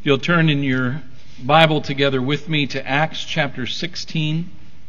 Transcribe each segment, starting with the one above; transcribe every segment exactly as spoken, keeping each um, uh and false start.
If you'll turn in your Bible together with me to Acts chapter sixteen.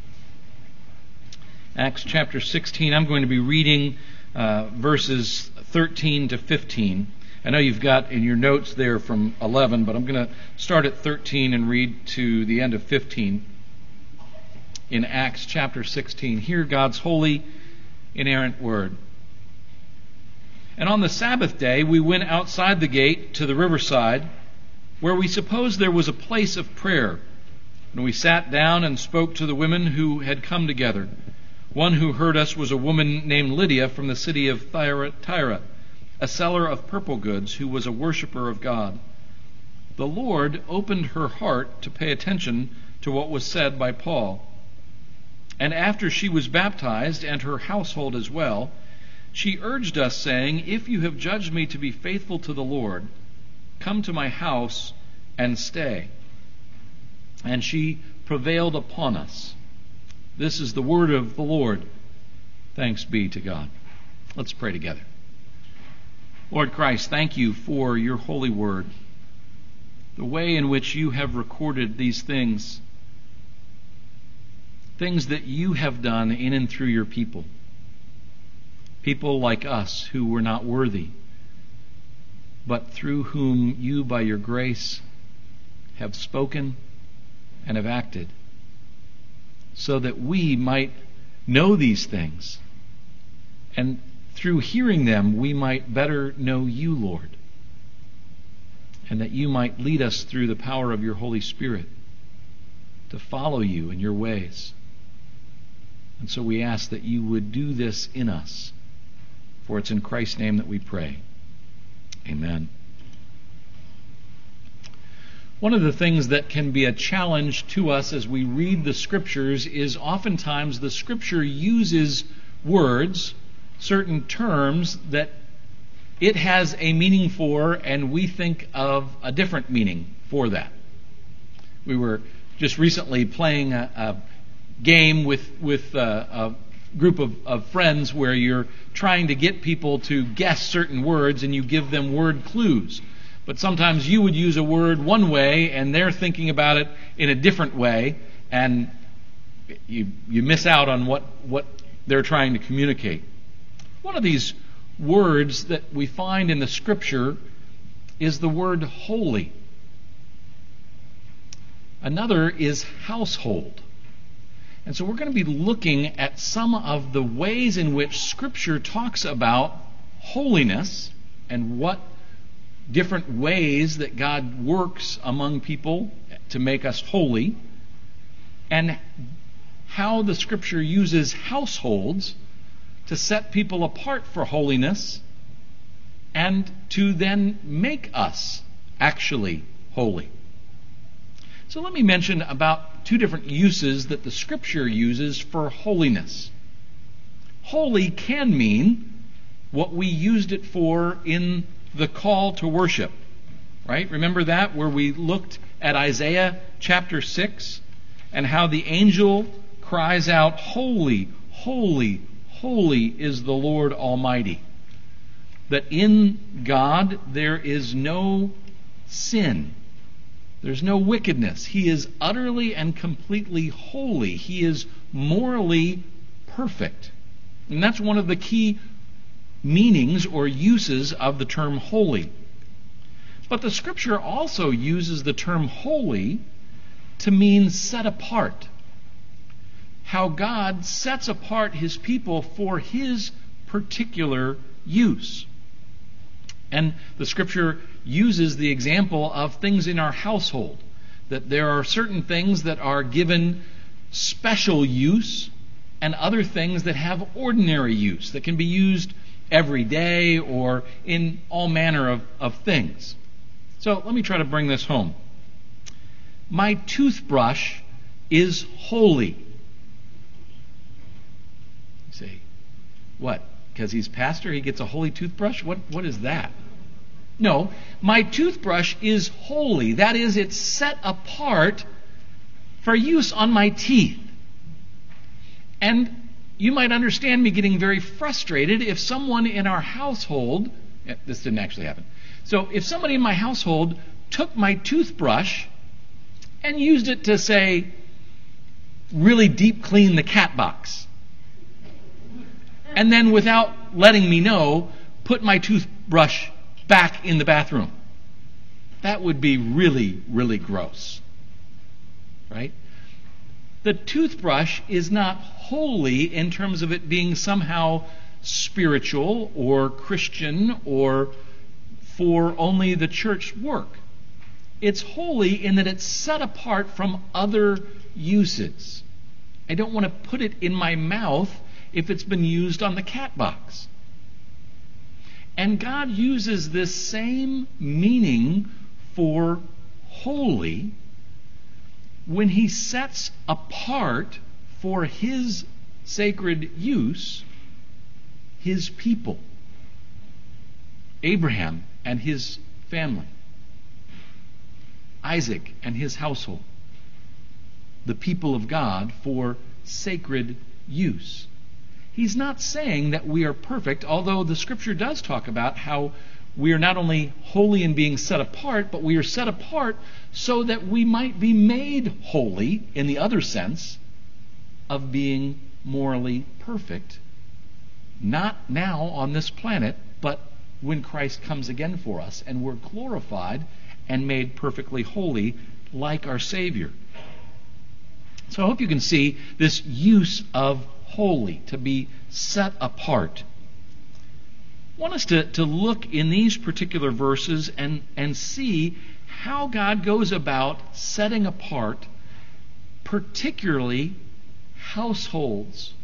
Acts chapter sixteen. I'm going to be reading uh, verses thirteen to fifteen. I know you've got in your notes there from eleven, but I'm going to start at thirteen and read to the end of fifteen. In Acts chapter sixteen. Hear God's holy, inerrant word. And on the Sabbath day we went outside the gate to the riverside, where we supposed there was a place of prayer. And we sat down and spoke to the women who had come together. One who heard us was a woman named Lydia from the city of Tyre, a seller of purple goods, who was a worshiper of God. The Lord opened her heart to pay attention to what was said by Paul. And after she was baptized, and her household as well, she urged us, saying, "If you have judged me to be faithful to the Lord, come to my house and stay." And she prevailed upon us. This is the word of the Lord. Thanks be to God. Let's pray together. Lord Christ, thank you for your holy word, the way in which you have recorded these things, things that you have done in and through your people, people like us who were not worthy, but through whom you, by your grace, have spoken and have acted, so that we might know these things, and through hearing them we might better know you, Lord, and that you might lead us through the power of your Holy Spirit to follow you in your ways. And so we ask that you would do this in us, for it's in Christ's name that we pray. Amen. One of the things that can be a challenge to us as we read the Scriptures is oftentimes the Scripture uses words, certain terms that it has a meaning for, and we think of a different meaning for that. We were just recently playing a, a game with, with uh, a group of, of friends where you're trying to get people to guess certain words, and you give them word clues. But sometimes you would use a word one way and they're thinking about it in a different way, and you you miss out on what, what they're trying to communicate. One of these words that we find in the Scripture is the word holy. Another is household. And so we're going to be looking at some of the ways in which Scripture talks about holiness and what different ways that God works among people to make us holy, and how the Scripture uses households to set people apart for holiness and to then make us actually holy. So let me mention about two different uses that the Scripture uses for holiness. Holy can mean what we used it for in the call to worship, right? Remember that, where we looked at Isaiah chapter six and how the angel cries out, "Holy, holy, holy is the Lord Almighty." That in God there is no sin. There's no wickedness. He is utterly and completely holy. He is morally perfect. And that's one of the key meanings or uses of the term holy. But the Scripture also uses the term holy to mean set apart. How God sets apart His people for His particular use. And the Scripture uses the example of things in our household, that there are certain things that are given special use and other things that have ordinary use, that can be used every day or in all manner of, of things. So let me try to bring this home. My toothbrush is holy. You say, what? Because he's pastor, he gets a holy toothbrush? What? What is that? No, my toothbrush is holy. That is, it's set apart for use on my teeth. And you might understand me getting very frustrated if someone in our household, this didn't actually happen. So if somebody in my household took my toothbrush and used it to, say, really deep clean the cat box, and then without letting me know, put my toothbrush back in the bathroom. That would be really, really gross. Right? The toothbrush is not holy in terms of it being somehow spiritual or Christian or for only the church work. It's holy in that it's set apart from other uses. I don't want to put it in my mouth if it's been used on the cat box. And God uses this same meaning for holy when He sets apart for His sacred use His people, Abraham and his family, Isaac and his household, the people of God for sacred use. He's not saying that we are perfect, although the Scripture does talk about how we are not only holy in being set apart, but we are set apart so that we might be made holy, in the other sense, of being morally perfect. Not now on this planet, but when Christ comes again for us, and we're glorified and made perfectly holy like our Savior. So I hope you can see this use of holy, to be set apart. I want us to, to look in these particular verses and, and see how God goes about setting apart particularly households,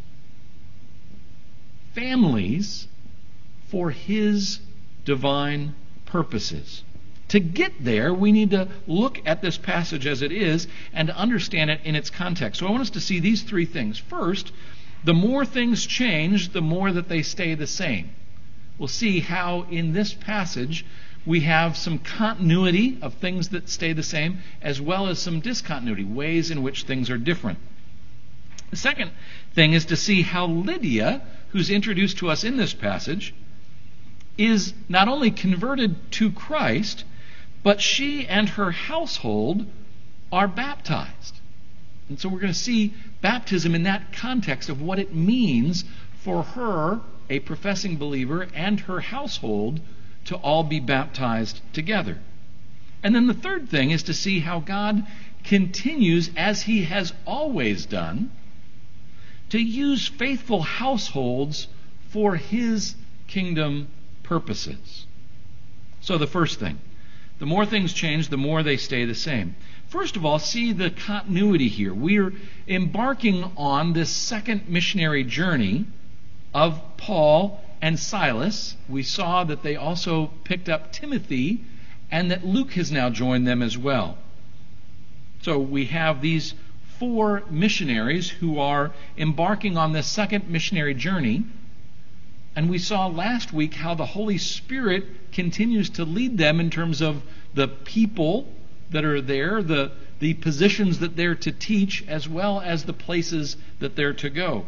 families, for His divine purposes. To get there, we need to look at this passage as it is and to understand it in its context. So I want us to see these three things. First, the more things change, the more that they stay the same. We'll see how in this passage we have some continuity of things that stay the same, as well as some discontinuity, ways in which things are different. The second thing is to see how Lydia, who's introduced to us in this passage, is not only converted to Christ, but she and her household are baptized. And so we're going to see baptism in that context of what it means for her, a professing believer, and her household to all be baptized together. And then the third thing is to see how God continues, as He has always done, to use faithful households for His kingdom purposes. So the first thing, the more things change, the more they stay the same. First of all, see the continuity here. We're embarking on this second missionary journey of Paul and Silas. We saw that they also picked up Timothy and that Luke has now joined them as well. So we have these four missionaries who are embarking on this second missionary journey. And we saw last week how the Holy Spirit continues to lead them in terms of the people that are there, the, the positions that they're to teach, as well as the places that they're to go.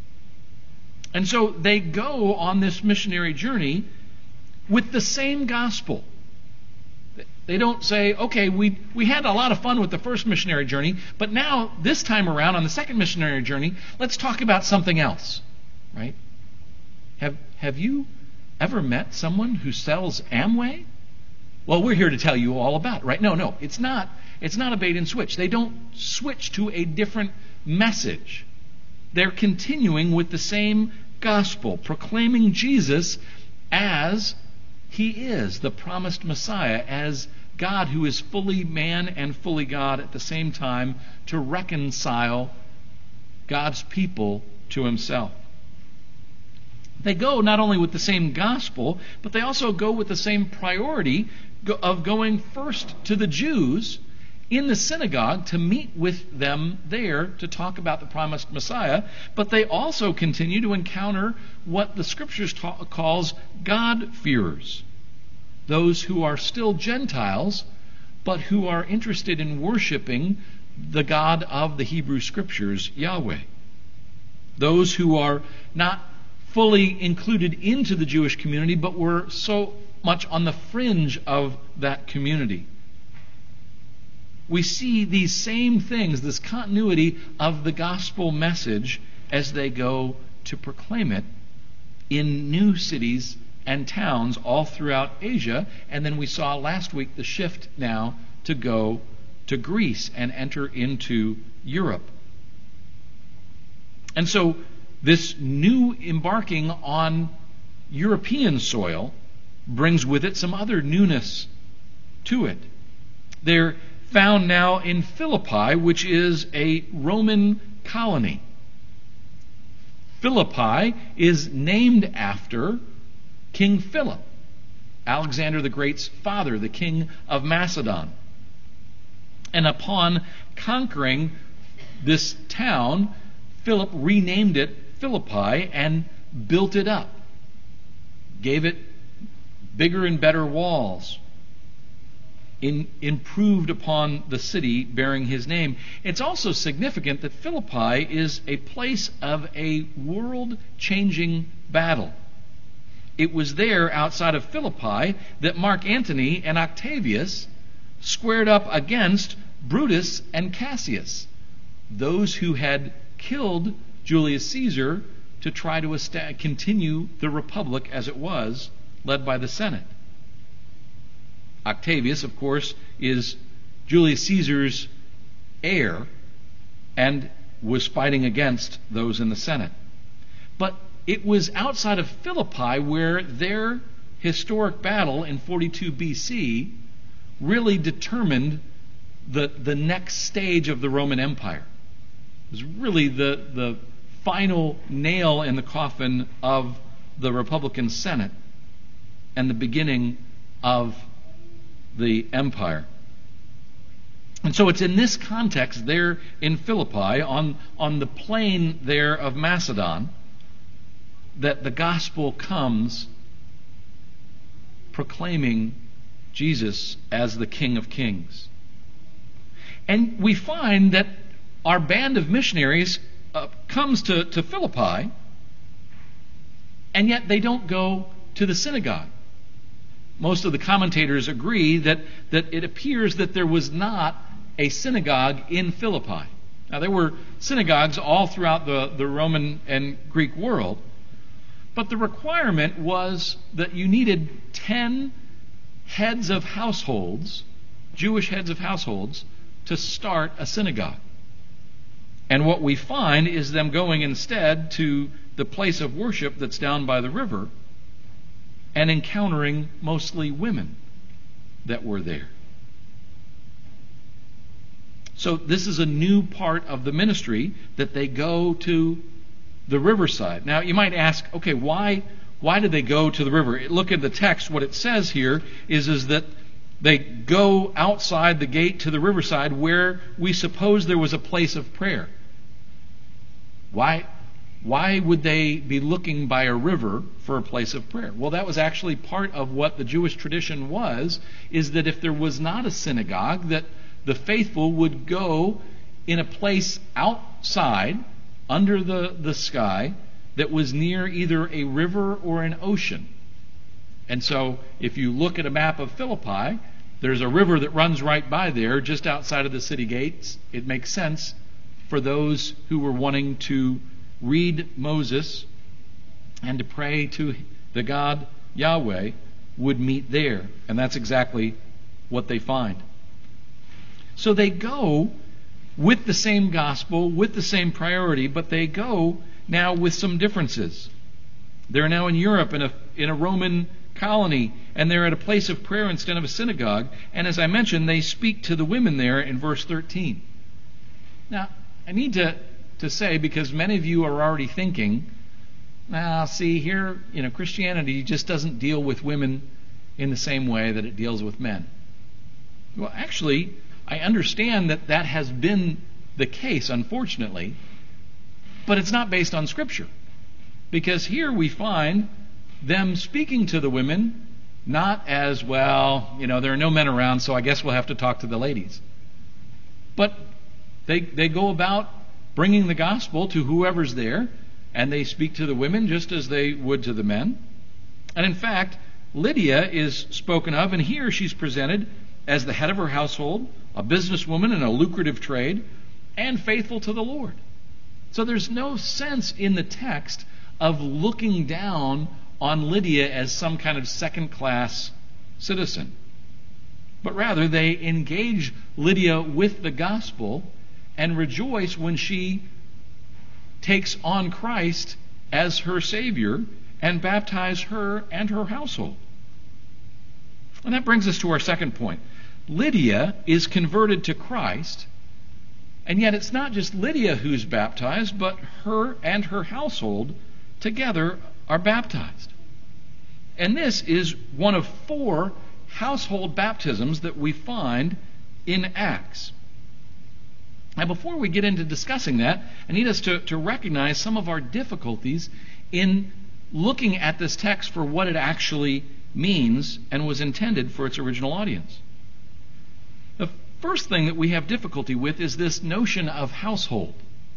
And so they go on this missionary journey with the same gospel. They don't say, okay, we, we had a lot of fun with the first missionary journey, but now, this time around, on the second missionary journey, let's talk about something else. Right? Have, have you ever met someone who sells Amway? Well, we're here to tell you all about it, right? No, no, it's not. It's not a bait and switch. They don't switch to a different message. They're continuing with the same gospel, proclaiming Jesus as He is, the promised Messiah, as God who is fully man and fully God at the same time, to reconcile God's people to Himself. They go not only with the same gospel, but they also go with the same priority of going first to the Jews in the synagogue to meet with them there to talk about the promised Messiah. But they also continue to encounter what the Scriptures ta- calls God-fearers, those who are still Gentiles, but who are interested in worshiping the God of the Hebrew Scriptures, Yahweh. Those who are not fully included into the Jewish community, but were so much on the fringe of that community, we see these same things, this continuity of the gospel message as they go to proclaim it in new cities and towns all throughout Asia. And then we saw last week the shift now to go to Greece and enter into Europe. And so this new embarking on European soil brings with it some other newness to it. They're found now in Philippi, which is a Roman colony. Philippi is named after King Philip, Alexander the Great's father, the king of Macedon. And upon conquering this town, Philip renamed it Philippi and built it up, gave it bigger and better walls, in, improved upon the city bearing his name. It's also significant that Philippi is a place of a world-changing battle. It was there outside of Philippi that Mark Antony and Octavius squared up against Brutus and Cassius, those who had killed Julius Caesar to try to est- continue the republic as it was, led by the Senate. Octavius, of course, is Julius Caesar's heir and was fighting against those in the Senate. But it was outside of Philippi where their historic battle in forty-two B C really determined the, the next stage of the Roman Empire. It was really the, the final nail in the coffin of the Republican Senate and the beginning of the empire. And so it's in this context there in Philippi, on, on the plain there of Macedon, that the gospel comes proclaiming Jesus as the King of Kings. And we find that our band of missionaries uh, comes to, to Philippi, and yet they don't go to the synagogue. Most of the commentators agree that, that it appears that there was not a synagogue in Philippi. Now, there were synagogues all throughout the, the Roman and Greek world, but the requirement was that you needed ten heads of households, Jewish heads of households, to start a synagogue. And what we find is them going instead to the place of worship that's down by the river and encountering mostly women that were there. So this is a new part of the ministry, that they go to the riverside. Now you might ask, okay, why why did they go to the river? Look at the text. What it says here is, is that they go outside the gate to the riverside where we suppose there was a place of prayer. Why Why would they be looking by a river for a place of prayer? Well, that was actually part of what the Jewish tradition was, is that if there was not a synagogue, that the faithful would go in a place outside, under the, the sky, that was near either a river or an ocean. And so, if you look at a map of Philippi, there's a river that runs right by there, just outside of the city gates. It makes sense for those who were wanting to read Moses and to pray to the God Yahweh would meet there. And that's exactly what they find. So they go with the same gospel, with the same priority, but they go now with some differences. They're now in Europe in a, in a Roman colony, and they're at a place of prayer instead of a synagogue. And as I mentioned, they speak to the women there in verse thirteen. Now, I need to to say, because many of you are already thinking, now, see, here, you know, Christianity just doesn't deal with women in the same way that it deals with men. Well, actually, I understand that that has been the case, unfortunately, but it's not based on Scripture. Because here we find them speaking to the women not as, well, you know, there are no men around, so I guess we'll have to talk to the ladies. But they they go about bringing the gospel to whoever's there, and they speak to the women just as they would to the men. And in fact, Lydia is spoken of, and here she's presented as the head of her household, a businesswoman in a lucrative trade, and faithful to the Lord. So there's no sense in the text of looking down on Lydia as some kind of second-class citizen. But rather, they engage Lydia with the gospel and rejoice when she takes on Christ as her Savior and baptize her and her household. And that brings us to our second point. Lydia is converted to Christ, and yet it's not just Lydia who's baptized, but her and her household together are baptized. And this is one of four household baptisms that we find in Acts. Now, before we get into discussing that, I need us to, to recognize some of our difficulties in looking at this text for what it actually means and was intended for its original audience. The first thing that we have difficulty with is this notion of household.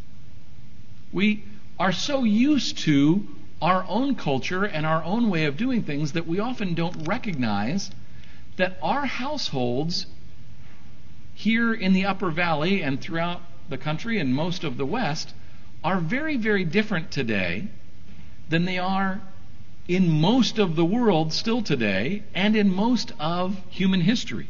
We are so used to our own culture and our own way of doing things that we often don't recognize that our households here in the Upper Valley and throughout the country and most of the West are very, very different today than they are in most of the world still today and in most of human history.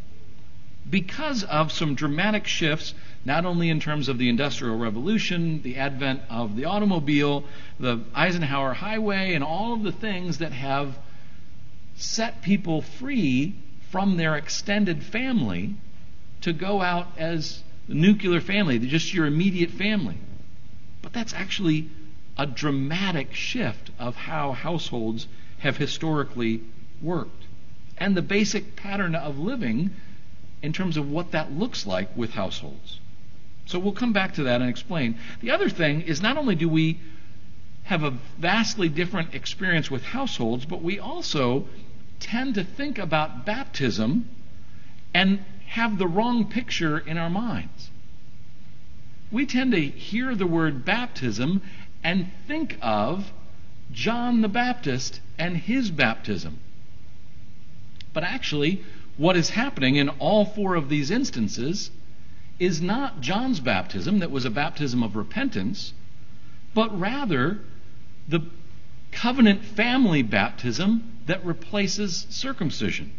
Because of some dramatic shifts, not only in terms of the Industrial Revolution, the advent of the automobile, the Eisenhower Highway, and all of the things that have set people free from their extended family to go out as the nuclear family, just your immediate family. But that's actually a dramatic shift of how households have historically worked, and the basic pattern of living in terms of what that looks like with households. So we'll come back to that and explain. The other thing is, not only do we have a vastly different experience with households, but we also tend to think about baptism and have the wrong picture in our minds. We tend to hear the word baptism and think of John the Baptist and his baptism. But actually, what is happening in all four of these instances is not John's baptism, that was a baptism of repentance, but rather the covenant family baptism that replaces circumcision.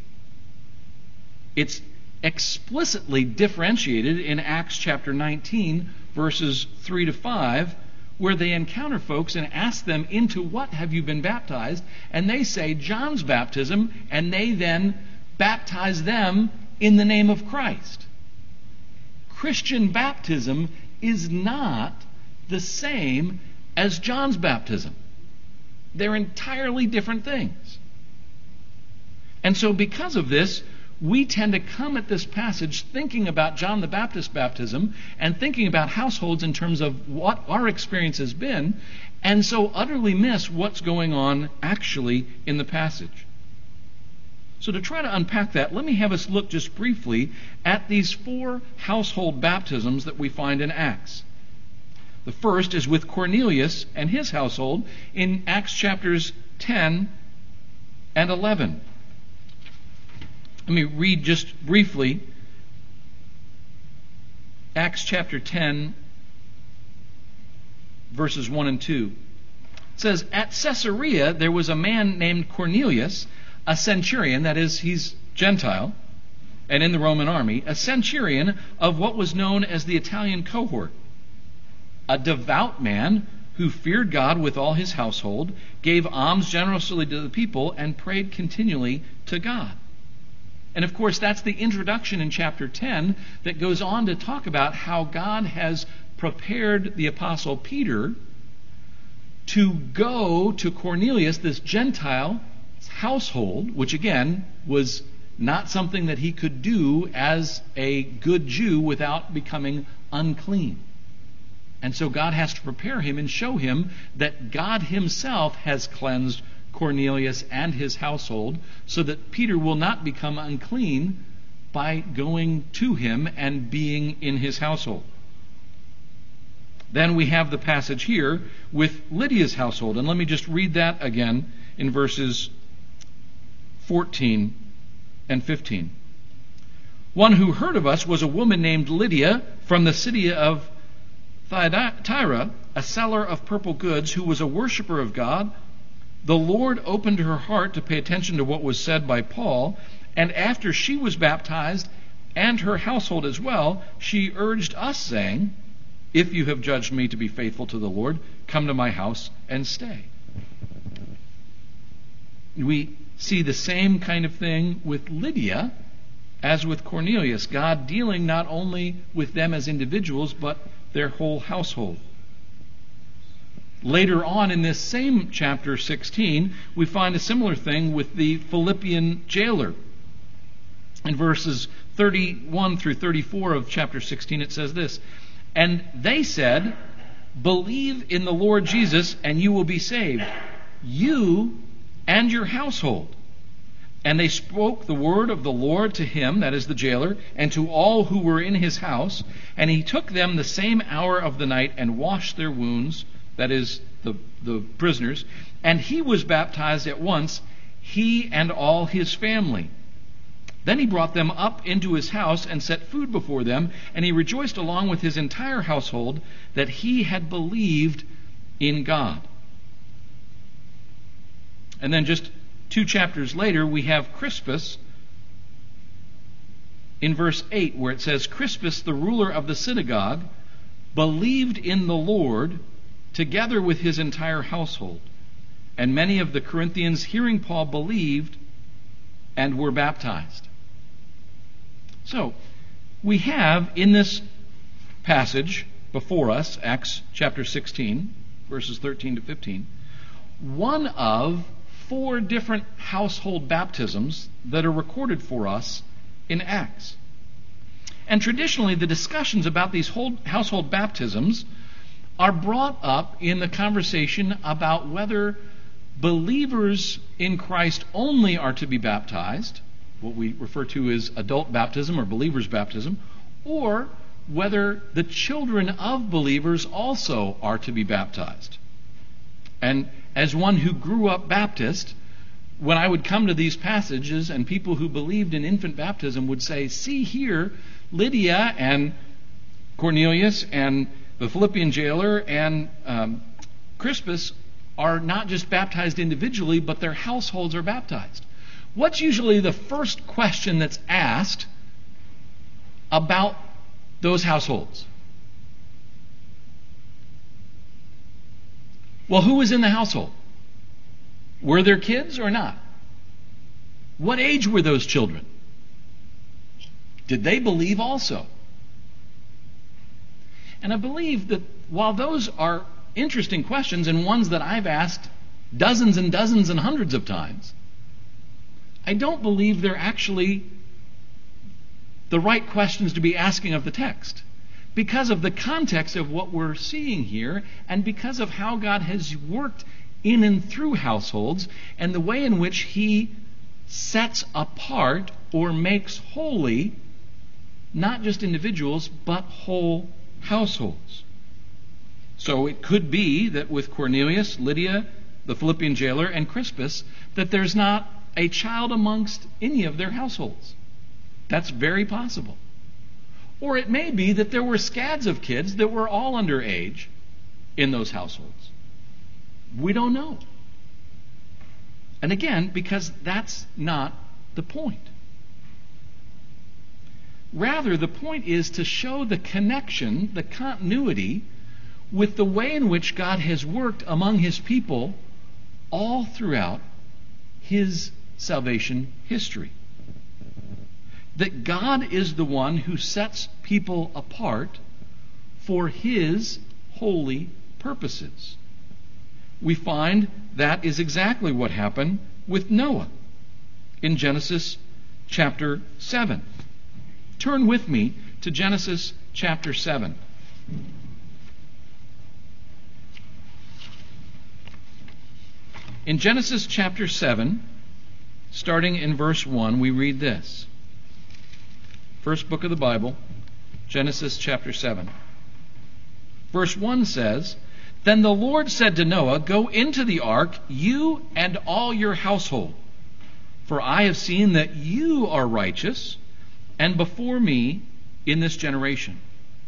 It's explicitly differentiated in Acts chapter nineteen, verses three to five, where they encounter folks and ask them, into what have you been baptized? And they say, John's baptism, and they then baptize them in the name of Christ. Christian baptism is not the same as John's baptism. They're entirely different things. And so because of this, we tend to come at this passage thinking about John the Baptist's baptism and thinking about households in terms of what our experience has been, and so utterly miss what's going on actually in the passage. So to try to unpack that, let me have us look just briefly at these four household baptisms that we find in Acts. The first is with Cornelius and his household in Acts chapters ten and eleven. Let me read just briefly Acts chapter ten, verses one and two. It says, "At Caesarea there was a man named Cornelius, a centurion," that is, he's Gentile, and in the Roman army, a centurion of what was known as the Italian cohort, a devout man who feared God with all his household, gave alms generously to the people, and prayed continually to God. And of course, that's the introduction in chapter ten that goes on to talk about how God has prepared the Apostle Peter to go to Cornelius, this Gentile household, which again was not something that he could do as a good Jew without becoming unclean. And so God has to prepare him and show him that God himself has cleansed Cornelius and his household, so that Peter will not become unclean by going to him and being in his household. Then we have the passage here with Lydia's household, and let me just read that again in verses fourteen and fifteen. One who heard of us was a woman named Lydia from the city of Thyatira, a seller of purple goods, who was a worshiper of God. The Lord opened her heart to pay attention to what was said by Paul, and after she was baptized, and her household as well, she urged us, saying, if you have judged me to be faithful to the Lord, come to my house and stay. We see the same kind of thing with Lydia as with Cornelius, God dealing not only with them as individuals, but their whole household. Later on in this same chapter sixteen, we find a similar thing with the Philippian jailer. In verses thirty-one through thirty-four of chapter sixteen, it says this, and they said, believe in the Lord Jesus, and you will be saved, you and your household. And they spoke the word of the Lord to him, that is the jailer, and to all who were in his house. And he took them the same hour of the night and washed their wounds, that is the, the prisoners. And he was baptized at once, he and all his family. Then he brought them up into his house and set food before them, and he rejoiced along with his entire household that he had believed in God. And then just two chapters later, we have Crispus in verse eight, where it says, Crispus, the ruler of the synagogue, believed in the Lord together with his entire household. And many of the Corinthians, hearing Paul, believed and were baptized. So, we have in this passage before us, Acts chapter sixteen, verses thirteen to fifteen, one of four different household baptisms that are recorded for us in Acts. And traditionally, the discussions about these household baptisms are brought up in the conversation about whether believers in Christ only are to be baptized, what we refer to as adult baptism or believer's baptism, or whether the children of believers also are to be baptized. And as one who grew up Baptist, when I would come to these passages and people who believed in infant baptism would say, see here, Lydia and Cornelius and the Philippian jailer and um, Crispus are not just baptized individually, but their households are baptized. What's usually the first question that's asked about those households? Well, who was in the household? Were there kids or not? What age were those children? Did they believe also? And I believe that while those are interesting questions and ones that I've asked dozens and dozens and hundreds of times, I don't believe they're actually the right questions to be asking of the text, because of the context of what we're seeing here and because of how God has worked in and through households and the way in which He sets apart or makes holy not just individuals but whole households. So it could be that with Cornelius, Lydia, the Philippian jailer, and Crispus, that there's not a child amongst any of their households. That's very possible. Or it may be that there were scads of kids that were all underage in those households. We don't know. And again, because that's not the point. Rather, the point is to show the connection, the continuity, with the way in which God has worked among His people all throughout His salvation history. That God is the one who sets people apart for His holy purposes. We find that is exactly what happened with Noah in Genesis chapter seven. Turn with me to Genesis chapter seven. In Genesis chapter seven, starting in verse one, we read this. First book of the Bible, Genesis chapter seven. Verse one says, Then the Lord said to Noah, Go into the ark, you and all your household, for I have seen that you are righteous, and before me in this generation.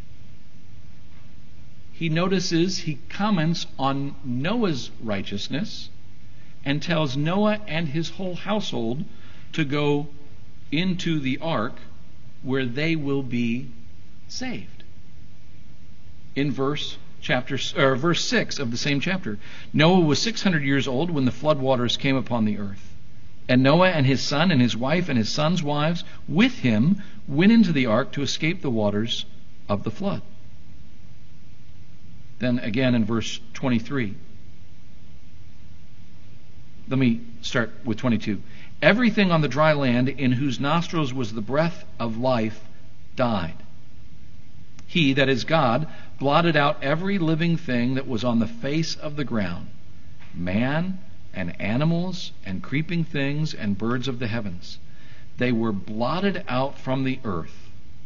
He notices, he comments on Noah's righteousness and tells Noah and his whole household to go into the ark where they will be saved. In verse chapter or verse six of the same chapter, Noah was six hundred years old when the floodwaters came upon the earth. And Noah and his son and his wife and his sons' wives with him went into the ark to escape the waters of the flood. Then again in verse twenty-three. Let me start with twenty-two. Everything on the dry land in whose nostrils was the breath of life died. He, that is God, blotted out every living thing that was on the face of the ground, man and animals and creeping things and birds of the heavens. They were blotted out from the earth.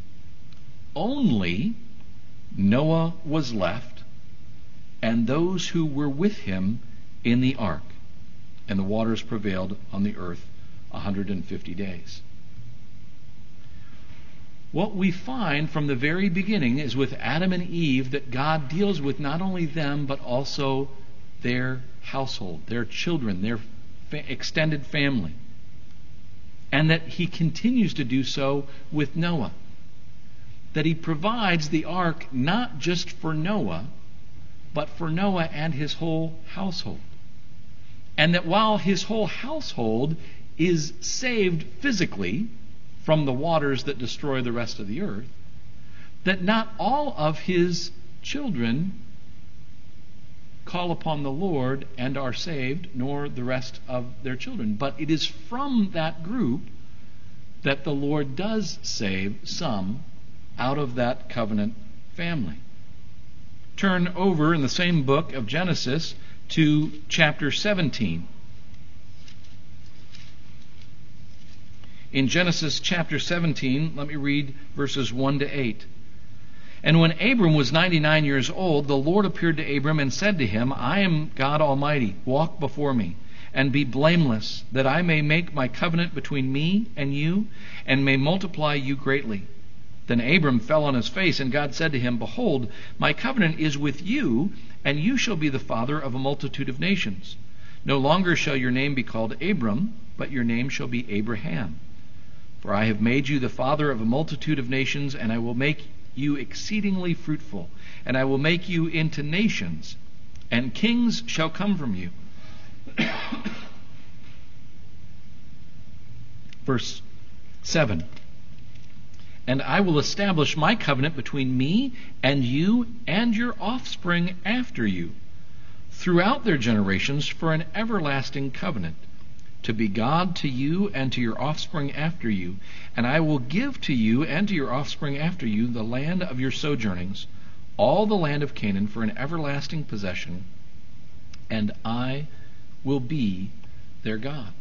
Only Noah was left, and those who were with him in the ark. And the waters prevailed on the earth one hundred fifty days. What we find from the very beginning is with Adam and Eve that God deals with not only them but also their household, their children, their fa- extended family. And that he continues to do so with Noah. That he provides the ark not just for Noah, but for Noah and his whole household. And that while his whole household is saved physically from the waters that destroy the rest of the earth, that not all of his children call upon the Lord and are saved, nor the rest of their children. But it is from that group that the Lord does save some out of that covenant family. Turn over in the same book of Genesis to chapter seventeen. In Genesis chapter seventeen, let me read verses one to eight. And when Abram was ninety-nine years old, the Lord appeared to Abram and said to him, I am God Almighty. Walk before me and be blameless, that I may make my covenant between me and you, and may multiply you greatly. Then Abram fell on his face, and God said to him, Behold, my covenant is with you, and you shall be the father of a multitude of nations. No longer shall your name be called Abram, but your name shall be Abraham. For I have made you the father of a multitude of nations, and I will make you exceedingly fruitful, and I will make you into nations, and kings shall come from you. Verse seven. And I will establish my covenant between me and you and your offspring after you, throughout their generations, for an everlasting covenant, to be God to you and to your offspring after you. And I will give to you and to your offspring after you the land of your sojournings, all the land of Canaan, for an everlasting possession, and I will be their God.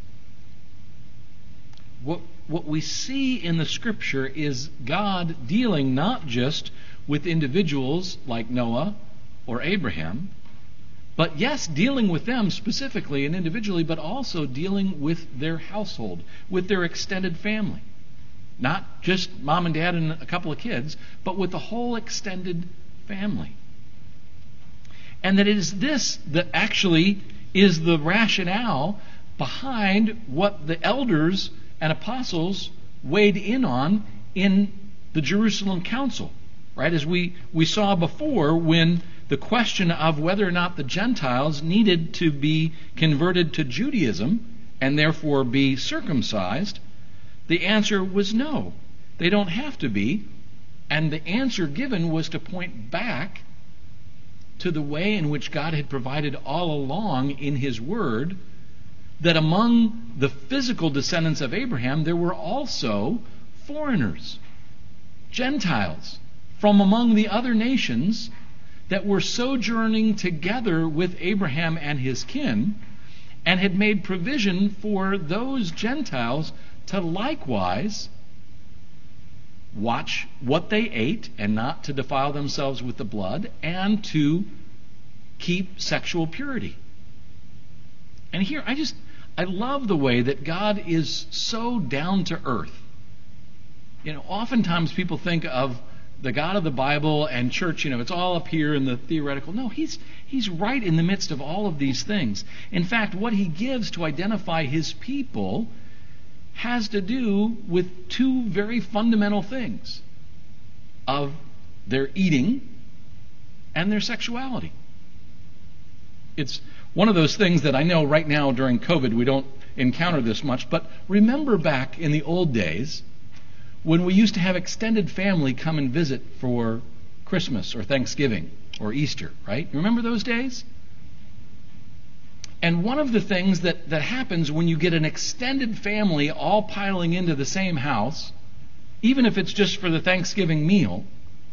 What, what we see in the Scripture is God dealing not just with individuals like Noah or Abraham, but yes, dealing with them specifically and individually, but also dealing with their household, with their extended family. Not just mom and dad and a couple of kids, but with the whole extended family. And that it is this that actually is the rationale behind what the elders and apostles weighed in on in the Jerusalem Council. Right? As we, we saw before, when the question of whether or not the Gentiles needed to be converted to Judaism and therefore be circumcised, the answer was no. They don't have to be. And the answer given was to point back to the way in which God had provided all along in His Word, that among the physical descendants of Abraham there were also foreigners, Gentiles, from among the other nations that were sojourning together with Abraham and his kin, and had made provision for those Gentiles to likewise watch what they ate and not to defile themselves with the blood, and to keep sexual purity. And here, I just, I love the way that God is so down to earth You know, oftentimes people think of the God of the Bible and church, you know, it's all up here in the theoretical. No, he's he's right in the midst of all of these things. In fact, what he gives to identify his people has to do with two very fundamental things of their eating and their sexuality. It's one of those things that I know right now during COVID we don't encounter this much, but remember back in the old days when we used to have extended family come and visit for Christmas or Thanksgiving or Easter, right? You remember those days? And one of the things that, that happens when you get an extended family all piling into the same house, even if it's just for the Thanksgiving meal,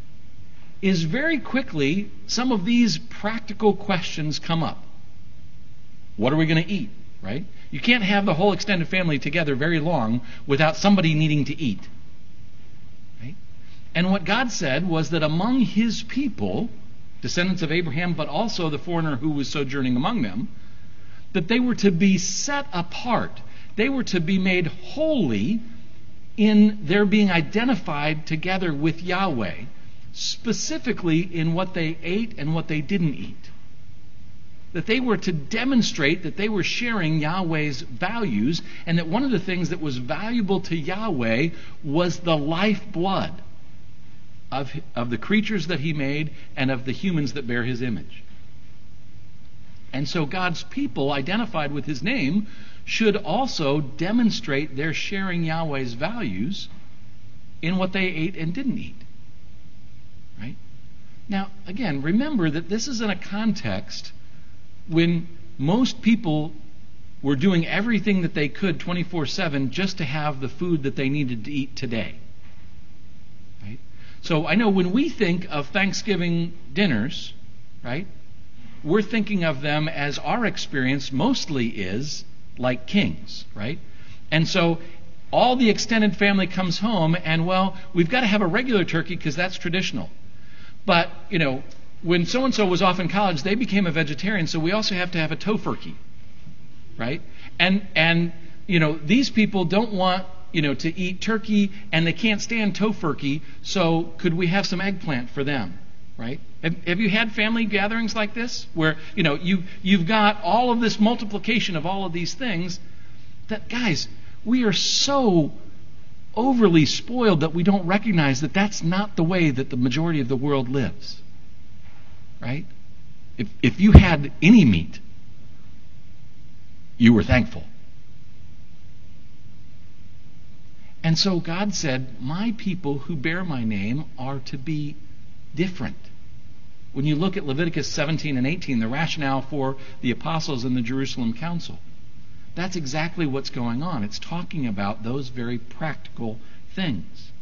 is very quickly some of these practical questions come up. What are we going to eat, right? You can't have the whole extended family together very long without somebody needing to eat. Right? And what God said was that among his people, descendants of Abraham, but also the foreigner who was sojourning among them, that they were to be set apart. They were to be made holy in their being identified together with Yahweh, specifically in what they ate and what they didn't eat. That they were to demonstrate that they were sharing Yahweh's values, and that one of the things that was valuable to Yahweh was the lifeblood of, of the creatures that he made and of the humans that bear his image. And so God's people, identified with his name, should also demonstrate their sharing Yahweh's values in what they ate and didn't eat. Right? Now, again, remember that this is in a context when most people were doing everything that they could twenty-four seven just to have the food that they needed to eat today. Right? So I know when we think of Thanksgiving dinners, right, we're thinking of them as our experience mostly is like kings, right? And so all the extended family comes home and, well, we've got to have a regular turkey because that's traditional. But, you know, when so-and-so was off in college, they became a vegetarian, so we also have to have a tofurkey, right? And, and you know, these people don't want, you know, to eat turkey, and they can't stand tofurkey, so could we have some eggplant for them, right? Have, have you had family gatherings like this, where, you know, you, you've got all of this multiplication of all of these things that, guys, we are so overly spoiled that we don't recognize that that's not the way that the majority of the world lives. Right? If if you had any meat, you were thankful. And so God said, my people who bear my name are to be different. When you look at Leviticus seventeen and eighteen, the rationale for the apostles in the Jerusalem Council, that's exactly what's going on. It's talking about those very practical things.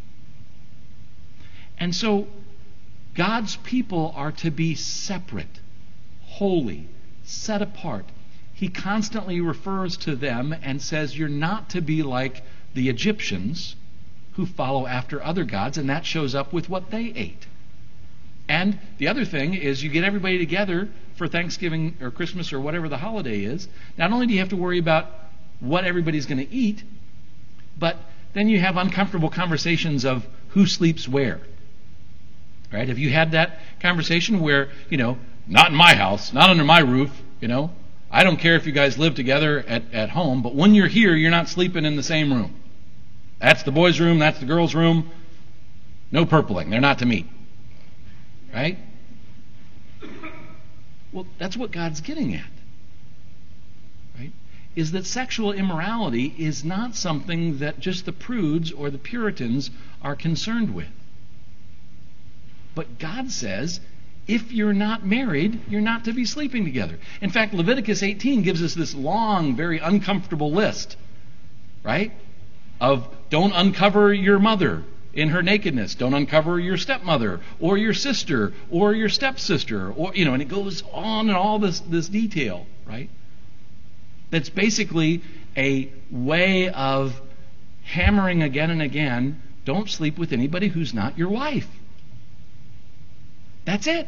And so God's people are to be separate, holy, set apart. He constantly refers to them and says, you're not to be like the Egyptians who follow after other gods, and that shows up with what they ate. And the other thing is, you get everybody together for Thanksgiving or Christmas or whatever the holiday is. Not only do you have to worry about what everybody's going to eat, but then you have uncomfortable conversations of who sleeps where. Right? Have you had that conversation where, you know, not in my house, not under my roof, you know, I don't care if you guys live together at, at home, but when you're here, you're not sleeping in the same room. That's the boys' room, that's the girls' room. No purpling. They're not to meet. Right? Well, that's what God's getting at. Right? Is that sexual immorality is not something that just the prudes or the Puritans are concerned with. But God says, if you're not married, you're not to be sleeping together. In fact, Leviticus eighteen gives us this long, very uncomfortable list, right? Of don't uncover your mother in her nakedness. Don't uncover your stepmother or your sister or your stepsister, or, you know, and it goes on and all this, this detail, right? That's basically a way of hammering again and again, don't sleep with anybody who's not your wife. That's it.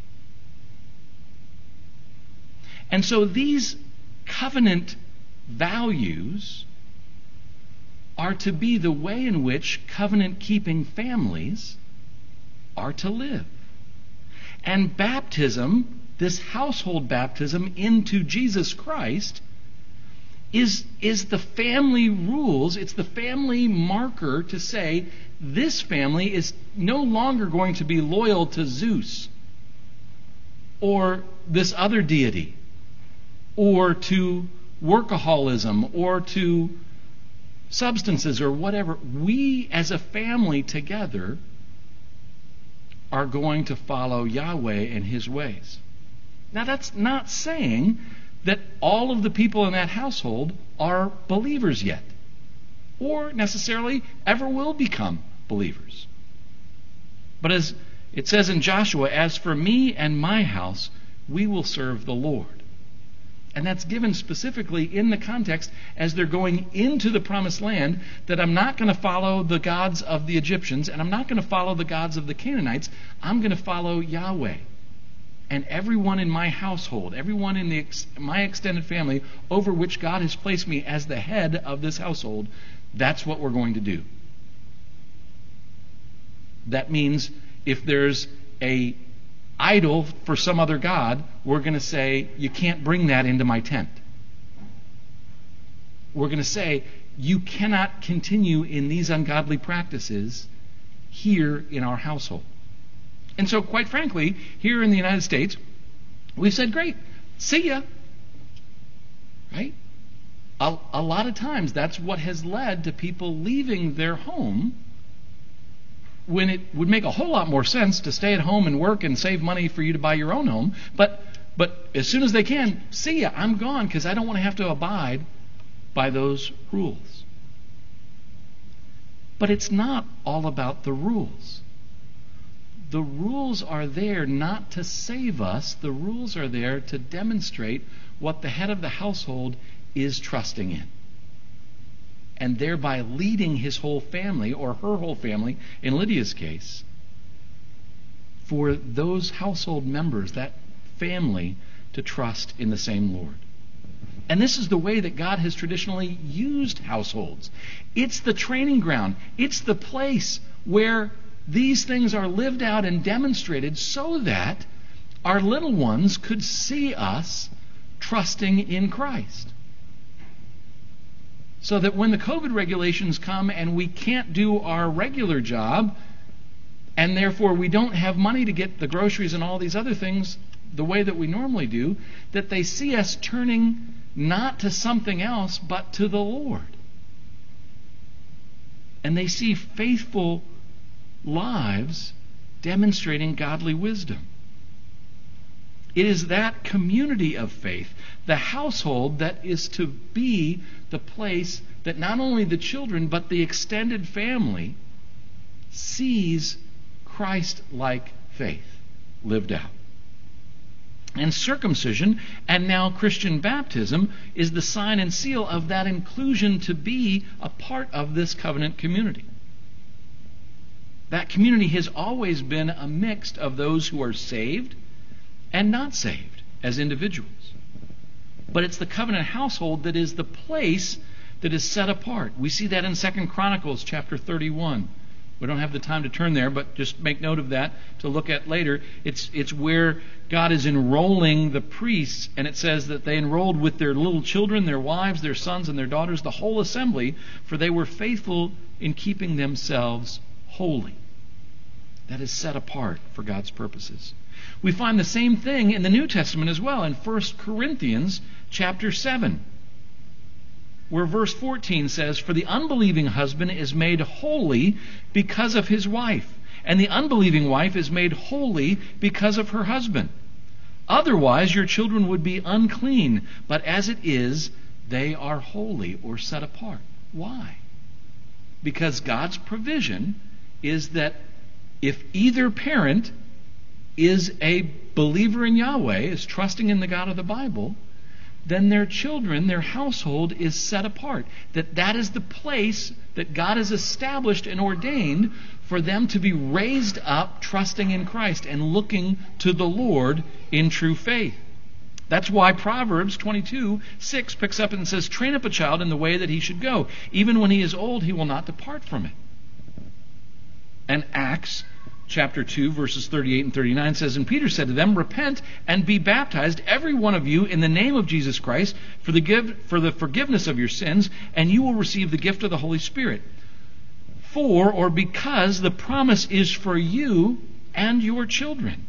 And so these covenant values are to be the way in which covenant-keeping families are to live. And baptism, this household baptism into Jesus Christ, is, is the family rules, it's the family marker to say this family is no longer going to be loyal to Zeus or this other deity or to workaholism or to substances or whatever. We as a family together are going to follow Yahweh and His ways. Now that's not saying that all of the people in that household are believers yet, or necessarily ever will become believers. But as it says in Joshua, as for me and my house, we will serve the Lord. And that's given specifically in the context as they're going into the promised land, that I'm not going to follow the gods of the Egyptians and I'm not going to follow the gods of the Canaanites. I'm going to follow Yahweh. And everyone in my household, everyone in the ex- my extended family over which God has placed me as the head of this household, that's what we're going to do. That means if there's a idol for some other god, we're going to say, you can't bring that into my tent. We're going to say, you cannot continue in these ungodly practices here in our household. And so, quite frankly, here in the United States, we've said, great, see ya. Right? A, a lot of times, that's what has led to people leaving their home when it would make a whole lot more sense to stay at home and work and save money for you to buy your own home. But but as soon as they can, see ya, I'm gone because I don't want to have to abide by those rules. But it's not all about the rules. The rules are there not to save us. The rules are there to demonstrate what the head of the household is trusting in, and thereby leading his whole family, or her whole family, in Lydia's case, for those household members, that family, to trust in the same Lord. And this is the way that God has traditionally used households. It's the training ground. It's the place where these things are lived out and demonstrated so that our little ones could see us trusting in Christ. So that when the COVID regulations come and we can't do our regular job, and therefore we don't have money to get the groceries and all these other things the way that we normally do, that they see us turning not to something else but to the Lord. And they see faithful lives demonstrating godly wisdom. It is that community of faith, the household, that is to be the place that not only the children but the extended family sees Christ-like faith lived out. And circumcision, and now Christian baptism, is the sign and seal of that inclusion to be a part of this covenant community. That community has always been a mix of those who are saved and not saved as individuals. But it's the covenant household that is the place that is set apart. We see that in Second Chronicles chapter thirty-one. We don't have the time to turn there, but just make note of that to look at later. It's it's where God is enrolling the priests, and it says that they enrolled with their little children, their wives, their sons, and their daughters, the whole assembly, for they were faithful in keeping themselves holy. That is set apart for God's purposes. We find the same thing in the New Testament as well, in First Corinthians chapter seven, where verse fourteen says, "For the unbelieving husband is made holy because of his wife, and the unbelieving wife is made holy because of her husband. Otherwise your children would be unclean, but as it is, they are holy," or set apart. Why? Because God's provision is that if either parent is a believer in Yahweh, is trusting in the God of the Bible, then their children, their household, is set apart. That that is the place that God has established and ordained for them to be raised up, trusting in Christ and looking to the Lord in true faith. That's why Proverbs twenty-two six picks up and says, train up a child in the way that he should go. Even when he is old, he will not depart from it. And Acts chapter two, verses thirty-eight and thirty-nine says, and Peter said to them, repent and be baptized, every one of you, in the name of Jesus Christ, for the, give, for the forgiveness of your sins, and you will receive the gift of the Holy Spirit. For, or because, the promise is for you and your children,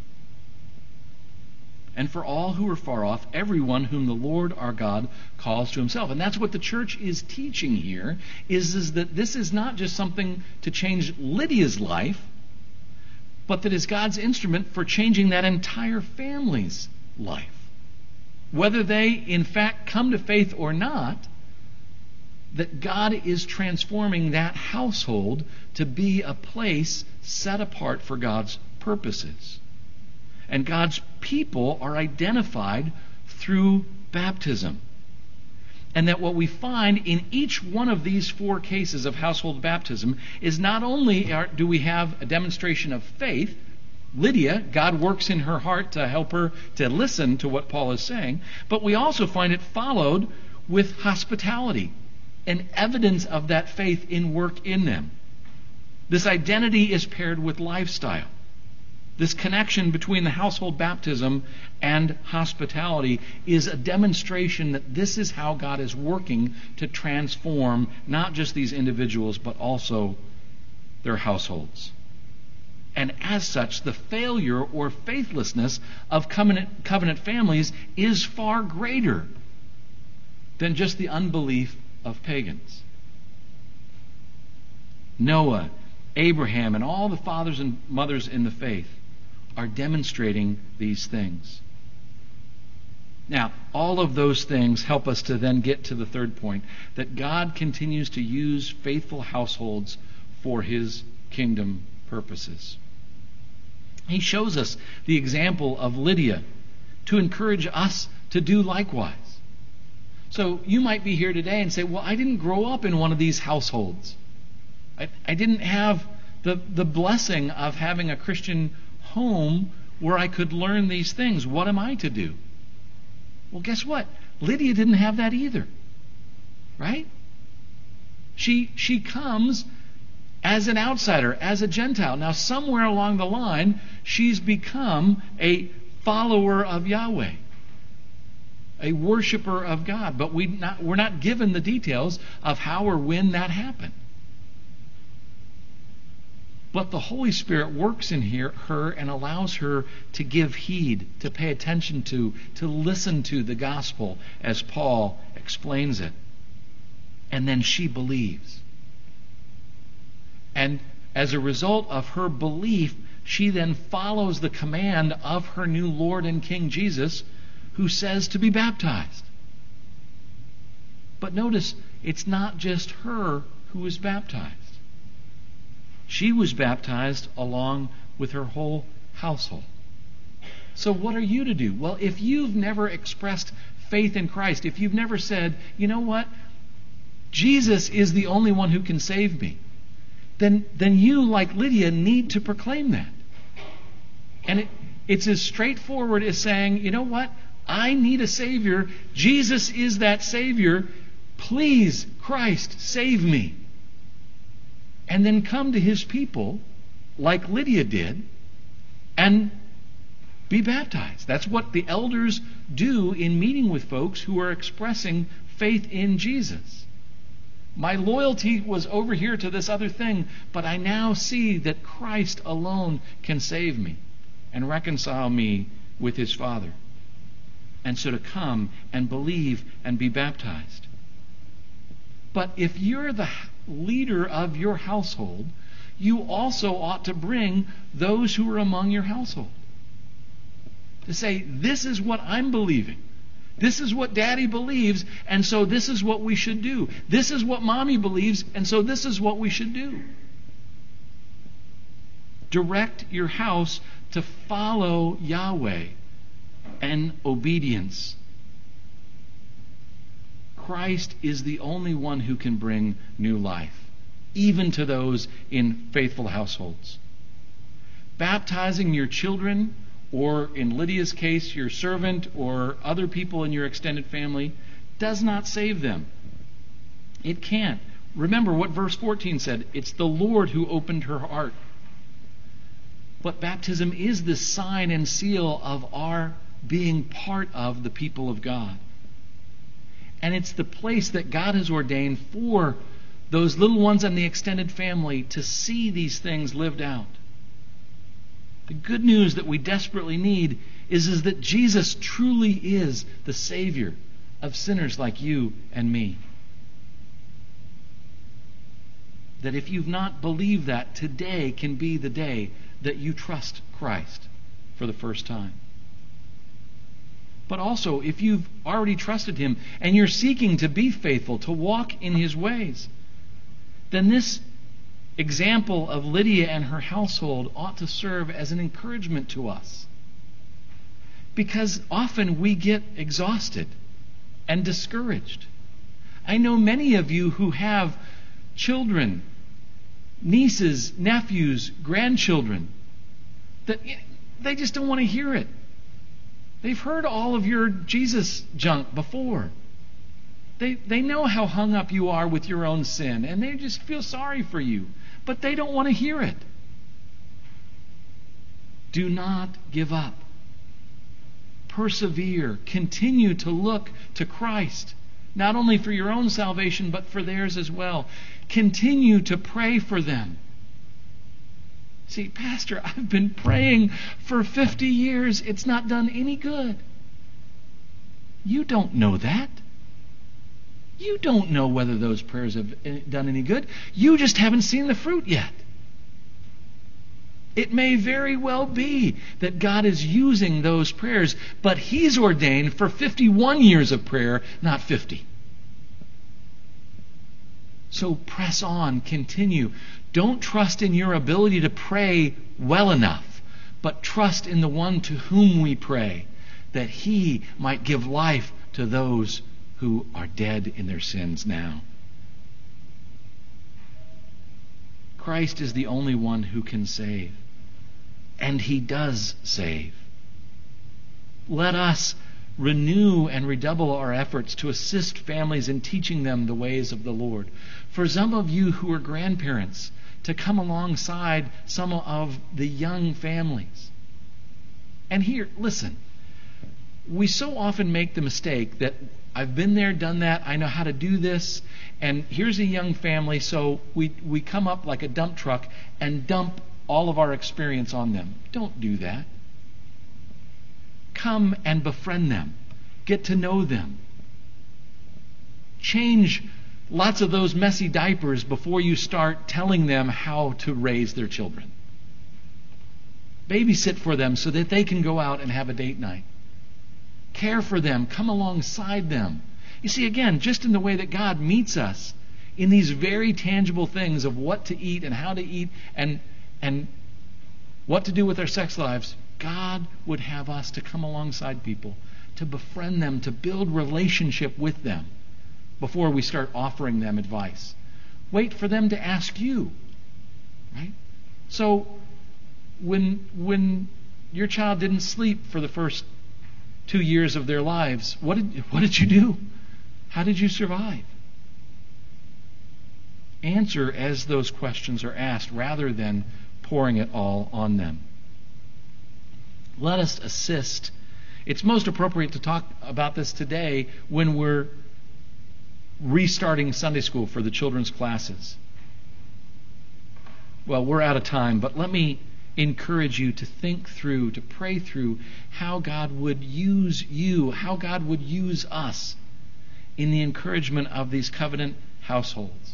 and for all who are far off, everyone whom the Lord our God calls to himself. And that's what the church is teaching here, is, is that this is not just something to change Lydia's life, but that is God's instrument for changing that entire family's life. Whether they, in fact, come to faith or not, that God is transforming that household to be a place set apart for God's purposes. And God's people are identified through baptism. And that what we find in each one of these four cases of household baptism is not only are, do we have a demonstration of faith, Lydia, God works in her heart to help her to listen to what Paul is saying, but we also find it followed with hospitality, an evidence of that faith in work in them. This identity is paired with lifestyle. This connection between the household baptism and hospitality is a demonstration that this is how God is working to transform not just these individuals, but also their households. And as such, the failure or faithlessness of covenant, covenant families is far greater than just the unbelief of pagans. Noah, Abraham, and all the fathers and mothers in the faith are demonstrating these things. Now, all of those things help us to then get to the third point, that God continues to use faithful households for his kingdom purposes. He shows us the example of Lydia to encourage us to do likewise. So you might be here today and say, well, I didn't grow up in one of these households. I, I didn't have the, the blessing of having a Christian home where I could learn these things. What am I to do? Well, guess what? Lydia didn't have that either. Right? She she comes as an outsider, as a Gentile. Now, somewhere along the line, she's become a follower of Yahweh, a worshiper of God. But we not, we're not given the details of how or when that happened. But the Holy Spirit works in here, her and allows her to give heed, to pay attention to, to listen to the gospel as Paul explains it. And then she believes. And as a result of her belief, she then follows the command of her new Lord and King Jesus, who says to be baptized. But notice, it's not just her who is baptized. She was baptized along with her whole household. So what are you to do? Well, if you've never expressed faith in Christ, if you've never said, you know what, Jesus is the only one who can save me, then, then you, like Lydia, need to proclaim that. And it, it's as straightforward as saying, you know what, I need a Savior. Jesus is that Savior. Please, Christ, save me. And then come to his people, like Lydia did, and be baptized. That's what the elders do in meeting with folks who are expressing faith in Jesus. My loyalty was over here to this other thing, but I now see that Christ alone can save me and reconcile me with his Father. And so to come and believe and be baptized. But if you're the leader of your household, you also ought to bring those who are among your household. To say, this is what I'm believing. This is what Daddy believes, and so this is what we should do. This is what Mommy believes, and so this is what we should do. Direct your house to follow Yahweh and obedience. Christ is the only one who can bring new life, even to those in faithful households. Baptizing your children or in Lydia's case, your servant, or other people in your extended family, does not save them. It can't. Remember what verse fourteen said. It's the Lord who opened her heart. But baptism is the sign and seal of our being part of the people of God. And it's the place that God has ordained for those little ones in the extended family to see these things lived out. The good news that we desperately need is, is that Jesus truly is the Savior of sinners like you and me. That if you've not believed that, today can be the day that you trust Christ for the first time. But also, if you've already trusted Him and you're seeking to be faithful, to walk in His ways, then this example of Lydia and her household ought to serve as an encouragement to us. Because often we get exhausted and discouraged. I know many of you who have children, nieces, nephews, grandchildren, that they just don't want to hear it. They've heard all of your Jesus junk before. They they know how hung up you are with your own sin, and they just feel sorry for you. But they don't want to hear it. Do not give up. Persevere. Continue to look to Christ, not only for your own salvation, but for theirs as well. Continue to pray for them. See, Pastor, I've been praying for fifty years. It's not done any good. You don't know that. You don't know whether those prayers have done any good. You just haven't seen the fruit yet. It may very well be that God is using those prayers, but He's ordained for fifty-one years of prayer, not fifty. So press on, continue. Don't trust in your ability to pray well enough, but trust in the one to whom we pray, that He might give life to those who are dead in their sins now. Christ is the only one who can save, and He does save. Let us renew and redouble our efforts to assist families in teaching them the ways of the Lord. For some of you who are grandparents, to come alongside some of the young families. And here, listen, we so often make the mistake that I've been there, done that, I know how to do this, and here's a young family, so we, we come up like a dump truck and dump all of our experience on them. Don't do that. Come and befriend them. Get to know them. Change lots of those messy diapers before you start telling them how to raise their children. Babysit for them so that they can go out and have a date night. Care for them. Come alongside them. You see, again, just in the way that God meets us in these very tangible things of what to eat and how to eat and and what to do with our sex lives, God would have us to come alongside people, to befriend them, to build relationship with them before we start offering them advice. Wait for them to ask you. Right? So when when your child didn't sleep for the first two years of their lives, what did what did you do? How did you survive? Answer as those questions are asked rather than pouring it all on them. Let us assist. It's most appropriate to talk about this today when we're restarting Sunday school for the children's classes. Well, we're out of time, but let me encourage you to think through, to pray through how God would use you, how God would use us in the encouragement of these covenant households,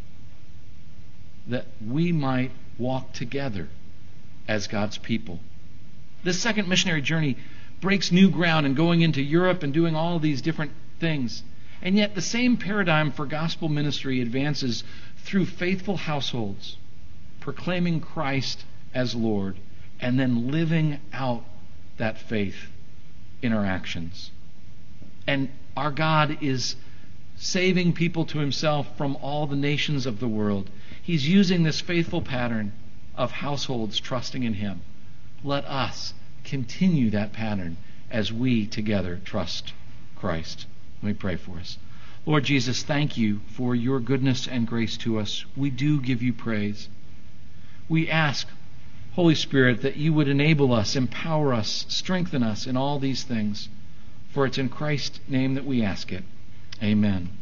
that we might walk together as God's people. This second missionary journey breaks new ground in going into Europe and doing all of these different things. And yet the same paradigm for gospel ministry advances through faithful households, proclaiming Christ as Lord, and then living out that faith in our actions. And our God is saving people to Himself from all the nations of the world. He's using this faithful pattern of households trusting in Him. Let us continue that pattern as we together trust Christ. Let me pray for us. Lord Jesus, thank you for your goodness and grace to us. We do give you praise. We ask, Holy Spirit, that you would enable us, empower us, strengthen us in all these things. For it's in Christ's name that we ask it. Amen.